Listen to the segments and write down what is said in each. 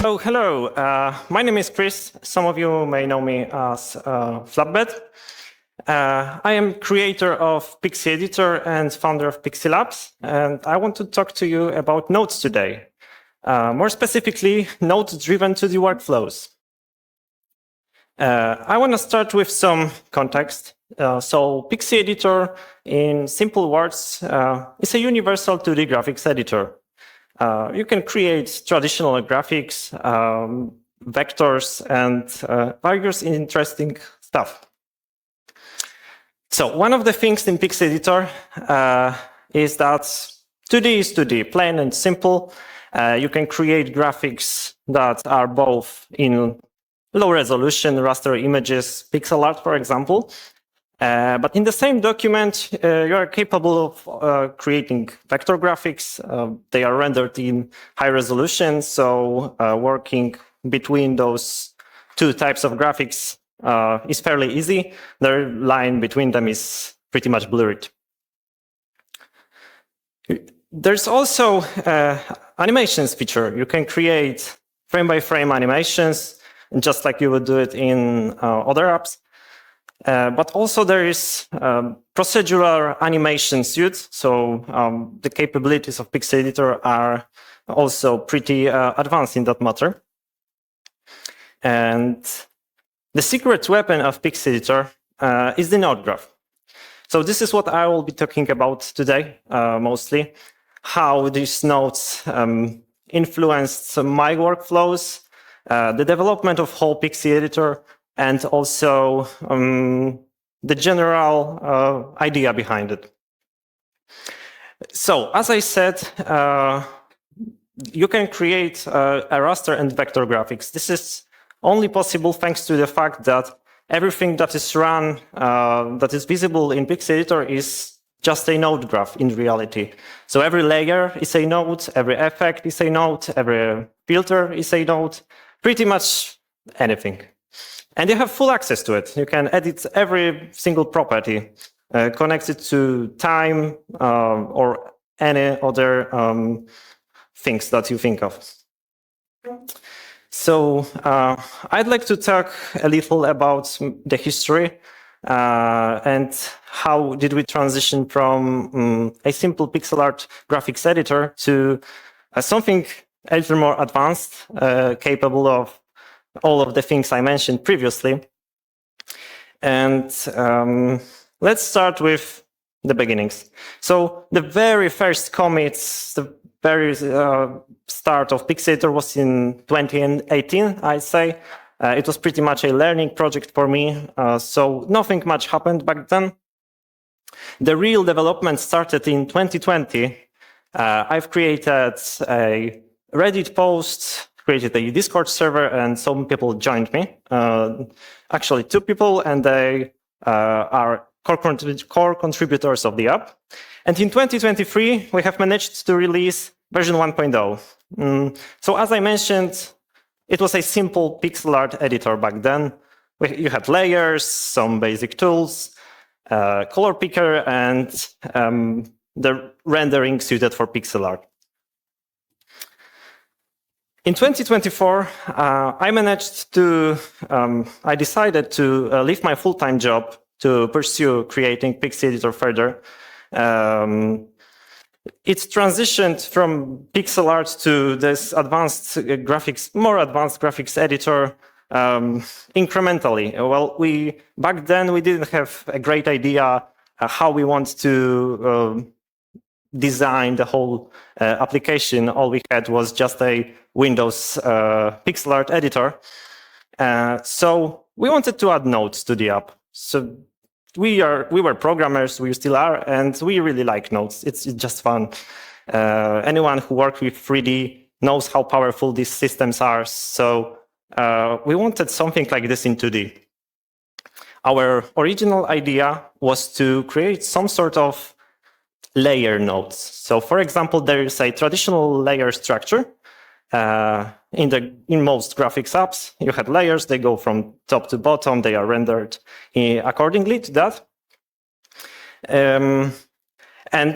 So hello, my name is Chris. Some of you may know me as Flatbed. I am creator of Pixie Editor and founder of Pixie Labs, and I want to talk to you about nodes today. More specifically, nodes driven to the workflows. I want to start with some context. So Pixie Editor, in simple words, is a universal 2D graphics editor. You can create traditional graphics, vectors, and various interesting stuff. So one of the things in Pixie Editor is that 2D is 2D, plain and simple. You can create graphics that are both in low resolution, raster images, pixel art, for example. But in the same document, you are capable of creating vector graphics. They are rendered in high resolution, so working between those two types of graphics is fairly easy. The line between them is pretty much blurred. There's also animations feature. You can create frame-by-frame animations, just like you would do it in other apps. But also there is procedural animation suite, so the capabilities of Pixie Editor are also pretty advanced in that matter. And the secret weapon of Pixie Editor is the node graph. So this is what I will be talking about today, mostly, how these nodes influenced my workflows, the development of whole Pixie Editor, and also the general idea behind it. So, as I said, you can create a raster and vector graphics. This is only possible thanks to the fact that everything that is run, that is visible in Pixie Editor is just a node graph in reality. So every layer is a node, every effect is a node, every filter is a node, pretty much anything. And you have full access to it. You can edit every single property, connect it to time or any other things that you think of. So I'd like to talk a little about the history and how did we transition from a simple pixel art graphics editor to something a little more advanced, capable of all of the things I mentioned previously. And let's start with the beginnings. So the very first commits, the very start of Pixie Editor was in 2018, I'd say. It was pretty much a learning project for me, so nothing much happened back then. The real development started in 2020. I've created a Reddit post, created a Discord server, and some people joined me. Actually, 2 people, and they are core contributors of the app. And in 2023, we have managed to release version 1.0. So as I mentioned, it was a simple pixel art editor back then. You had layers, some basic tools, color picker, and the rendering suited for pixel art. In 2024, I decided to leave my full-time job to pursue creating Pixie Editor further. It transitioned from pixel art to this more advanced graphics editor incrementally. Well, back then we didn't have a great idea how we want to design the whole application. All we had was just a Windows pixel art editor. So we wanted to add nodes to the app. So we were programmers, we still are, and we really like nodes. It's just fun. Anyone who worked with 3D knows how powerful these systems are. So we wanted something like this in 2D. Our original idea was to create some sort of layer nodes. So for example, there is a traditional layer structure. In most graphics apps, you have layers, they go from top to bottom, they are rendered accordingly to that. And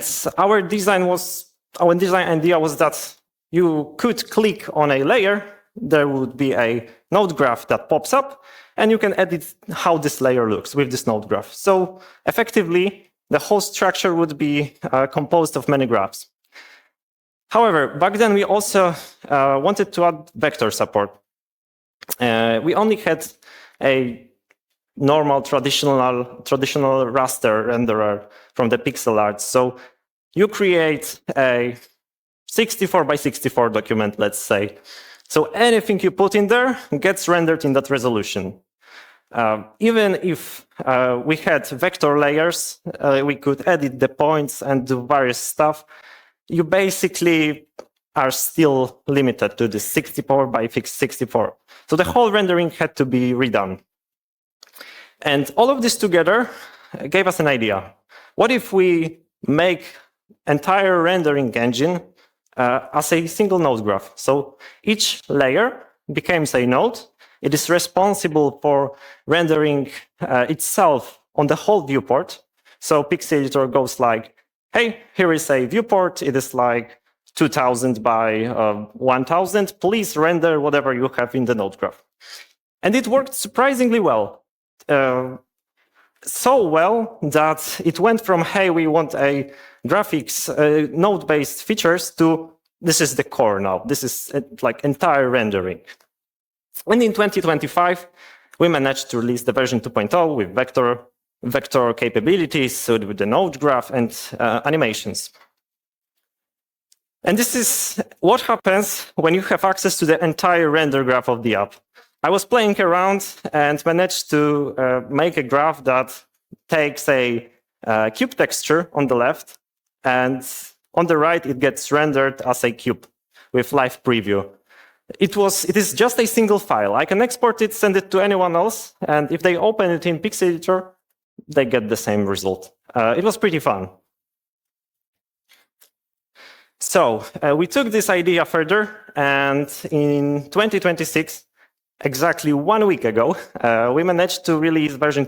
our design idea was that you could click on a layer there would be a node graph that pops up, and you can edit how this layer looks with this node graph. So effectively, the whole structure would be composed of many graphs. However, back then we also wanted to add vector support. We only had a normal traditional raster renderer from the pixel art. So you create a 64 by 64 document, let's say. So anything you put in there gets rendered in that resolution. Even if we had vector layers, we could edit the points and do various stuff. You basically are still limited to the 64 by 64. So the whole rendering had to be redone. And all of this together gave us an idea. What if we make entire rendering engine as a single node graph? So each layer becomes a node. It is responsible for rendering itself on the whole viewport. So Pixel Editor goes like, hey, here is a viewport. It is like 2000 by 1000. Please render whatever you have in the node graph. And it worked surprisingly well. So well that it went from, hey, we want a graphics node-based features to this is the core now. This is like entire rendering. And in 2025, we managed to release the version 2.0 with vector capabilities, so with the node graph and animations. And this is what happens when you have access to the entire render graph of the app. I was playing around and managed to make a graph that takes a cube texture on the left, and on the right, it gets rendered as a cube with live preview. It is just a single file. I can export it, send it to anyone else, and if they open it in Pixel Editor, they get the same result. It was pretty fun. So we took this idea further, and in 2026, exactly 1 week ago, we managed to release version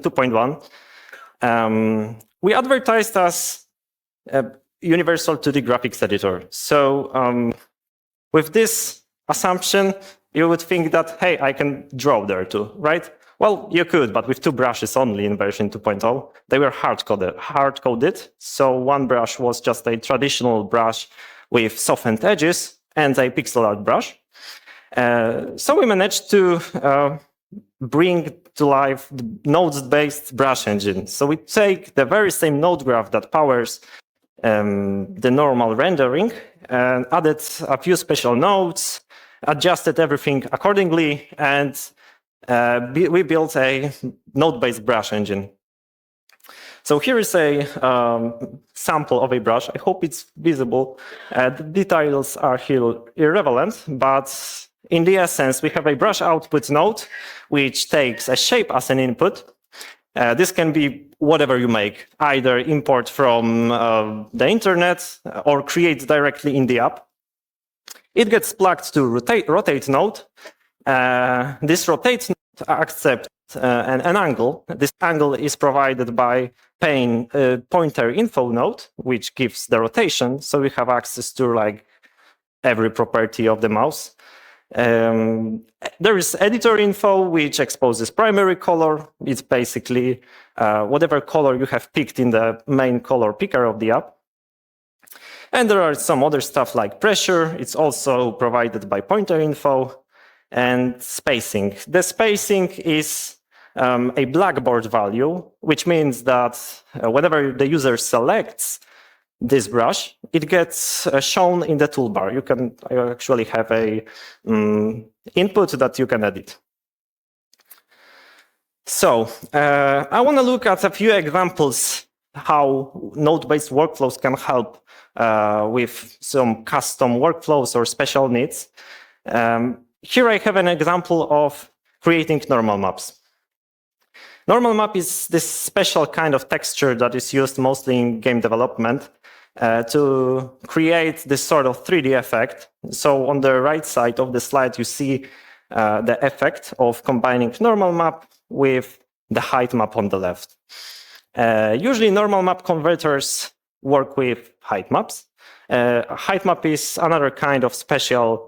2.1. We advertised as Universal 2D Graphics Editor. So with this assumption, you would think that, hey, I can draw there too, right? Well, you could, but with 2 brushes only in version 2.0. They were hard-coded. So one brush was just a traditional brush with softened edges and a pixel art brush. So we managed to bring to life the nodes-based brush engine. So we take the very same node graph that powers the normal rendering and added a few special nodes, adjusted everything accordingly, and we built a node-based brush engine. So here is a sample of a brush. I hope it's visible. The details are here irrelevant, but in the essence, we have a brush output node, which takes a shape as an input. This can be whatever you make, either import from the internet or create directly in the app. It gets plugged to rotate node. This rotate node accepts an angle. This angle is provided by paying pointer info node, which gives the rotation. So we have access to like every property of the mouse. There is editor info, which exposes primary color. It's basically whatever color you have picked in the main color picker of the app. And there are some other stuff like pressure. It's also provided by pointer info and spacing. The spacing is a blackboard value, which means that whenever the user selects this brush, it gets shown in the toolbar. You can actually have a input that you can edit. So I want to look at a few examples how node-based workflows can help with some custom workflows or special needs. Here I have an example of creating normal maps. Normal map is this special kind of texture that is used mostly in game development to create this sort of 3D effect. So on the right side of the slide, you see the effect of combining normal map with the height map on the left. Usually normal map converters work with height maps. Height map is another kind of special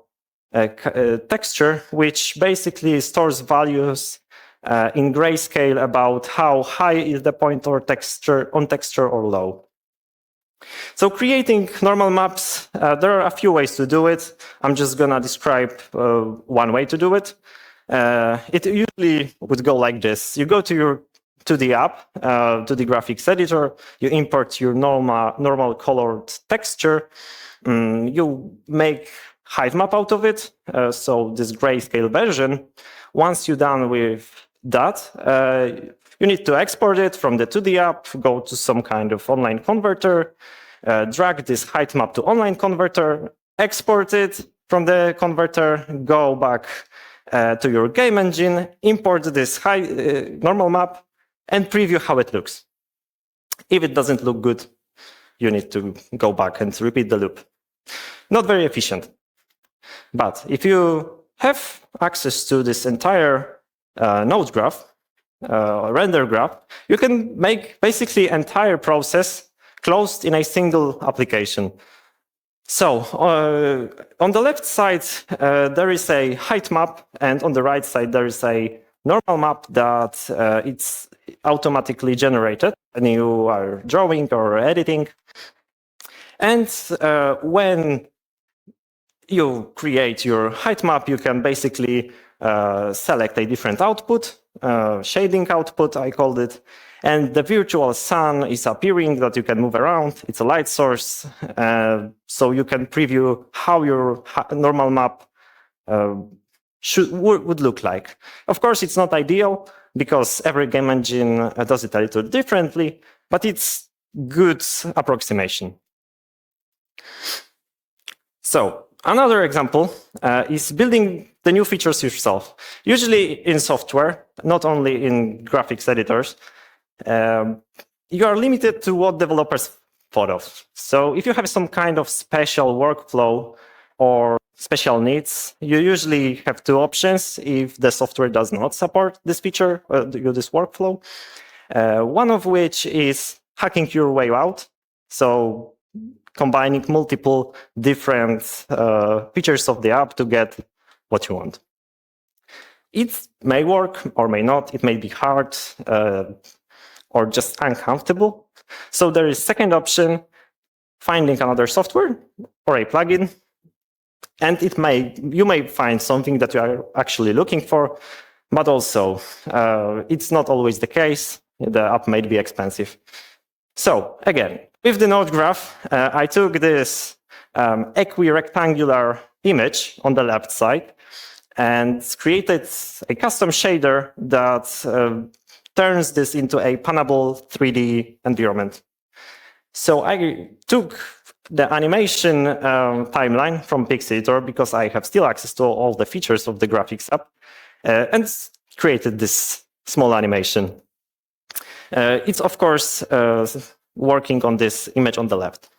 texture, which basically stores values in grayscale about how high is the point or texture or low. So creating normal maps, there are a few ways to do it. I'm just gonna describe one way to do it. It usually would go like this. You go to the app, to the graphics editor, you import your normal colored texture, you make height map out of it, so this grayscale version. Once you're done with that, you need to export it from the 2D app, go to some kind of online converter, drag this height map to online converter, export it from the converter, go back to your game engine, import this normal map, and preview how it looks. If it doesn't look good, you need to go back and repeat the loop. Not very efficient. But if you have access to this entire node graph, render graph, you can make basically entire process closed in a single application. So on the left side, there is a height map, and on the right side, there is a normal map that it's automatically generated when you are drawing or editing. And when you create your height map, you can basically select a different output, shading output, I called it. And the virtual sun is appearing that you can move around. It's a light source. So you can preview how your normal map would look like. Of course, it's not ideal because every game engine does it a little differently, but it's good approximation. So another example is building the new features yourself. Usually in software, not only in graphics editors, you are limited to what developers thought of. So if you have some kind of special workflow or special needs, you usually have two options if the software does not support this feature or this workflow. One of which is hacking your way out. So combining multiple different features of the app to get what you want. It may work or may not. It may be hard or just uncomfortable. So there is second option, finding another software or a plugin. And you may find something that you are actually looking for, but also it's not always the case. The app might be expensive. So again, with the node graph, I took this equirectangular image on the left side and created a custom shader that turns this into a panable 3D environment. So I took the animation timeline from Pixeditor because I have still access to all the features of the graphics app and created this small animation. It's, of course, working on this image on the left.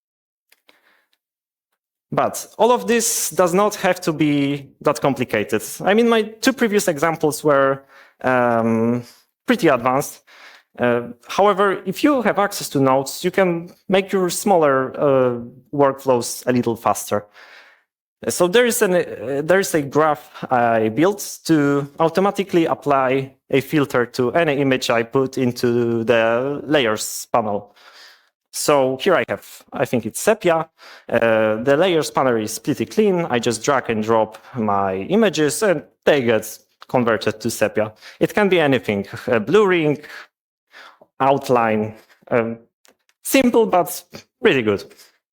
But all of this does not have to be that complicated. I mean, my two previous examples were pretty advanced. However, if you have access to nodes, you can make your smaller workflows a little faster. So there is a graph I built to automatically apply a filter to any image I put into the layers panel. So here I think it's sepia. The layers panel is pretty clean. I just drag and drop my images and they get converted to sepia. It can be anything, blurring, outline, simple, but really good.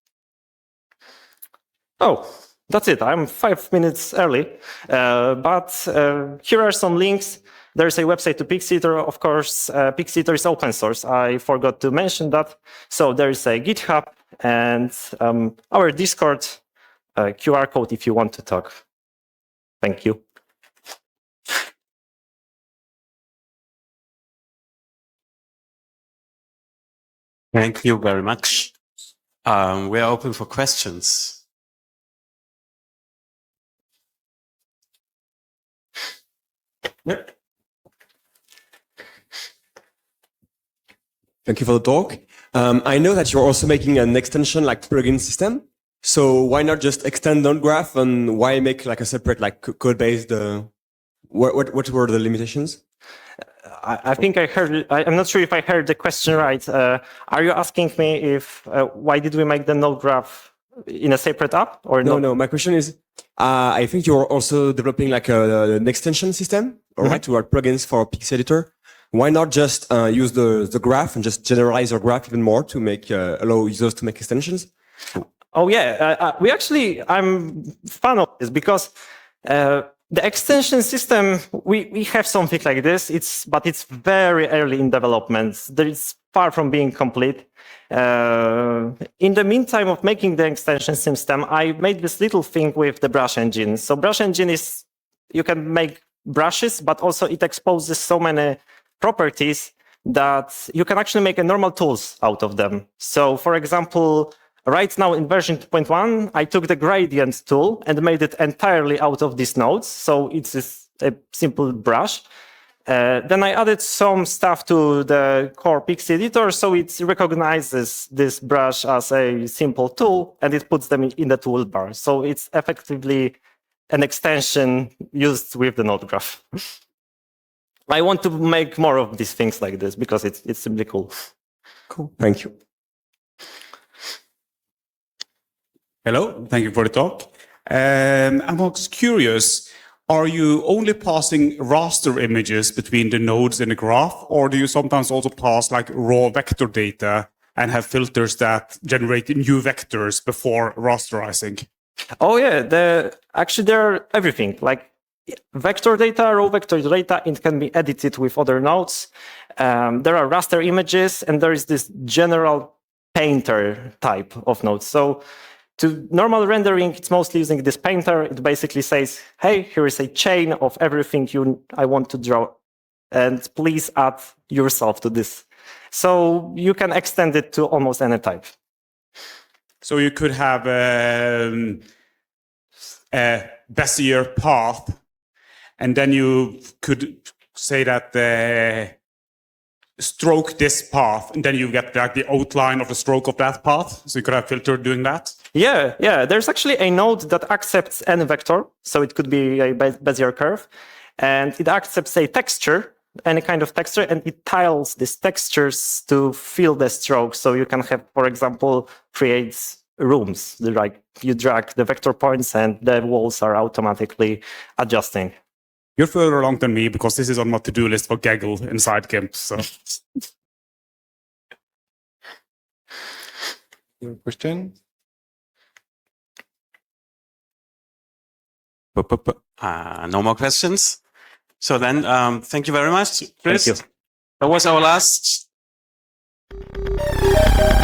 Oh, that's it. I'm 5 minutes early, but here are some links. There's a website to Pixeditor. Of course, Pixeditor is open source. I forgot to mention that. So there's a GitHub and our Discord QR code if you want to talk. Thank you. Thank you very much. We are open for questions. Yep. Thank you for the talk. I know that you're also making an extension like plugin system. So why not just extend node graph, and why make like a separate like code base? What were the limitations? I think I heard. I'm not sure if I heard the question right. Are you asking me if why did we make the node graph in a separate app or No, not? no. My question is, I think you're also developing like an extension system, all right, to write plugins for Pix Editor. Why not just use the graph and just generalize your graph even more to make allow users to make extensions? Oh yeah, I'm fan of this because the extension system we have something like this. But it's very early in development. There is far from being complete. In the meantime of making the extension system, I made this little thing with the brush engine. So brush engine is you can make brushes, but also it exposes so many properties that you can actually make a normal tools out of them. So for example, right now in version 2.1, I took the gradient tool and made it entirely out of these nodes. So it's a simple brush. Then I added some stuff to the core Pix editor, so it recognizes this brush as a simple tool and it puts them in the toolbar. So it's effectively an extension used with the node graph. I want to make more of these things like this because it's simply cool. Cool. Thank you. Hello, thank you for the talk. I'm also curious, are you only passing raster images between the nodes in the graph, or do you sometimes also pass like raw vector data and have filters that generate new vectors before rasterizing? Oh yeah, they're everything. Like vector data, raw vector data, it can be edited with other nodes. There are raster images, and there is this general painter type of nodes. So to normal rendering, it's mostly using this painter. It basically says, hey, here is a chain of everything I want to draw, and please add yourself to this. So you can extend it to almost any type. So you could have a Bezier path, and then you could say that stroke this path, and then you get like the outline of the stroke of that path. So you could have filter doing that. Yeah. There's actually a node that accepts any vector. So it could be a Bezier curve, and it accepts a texture, any kind of texture, and it tiles these textures to fill the stroke. So you can have, for example, create rooms. Like you drag the vector points and the walls are automatically adjusting. You're further along than me because this is on my to-do list for Gaggle inside GIMP. So. Your question? No more questions. So then, thank you very much, Chris. Thank you. That was our last.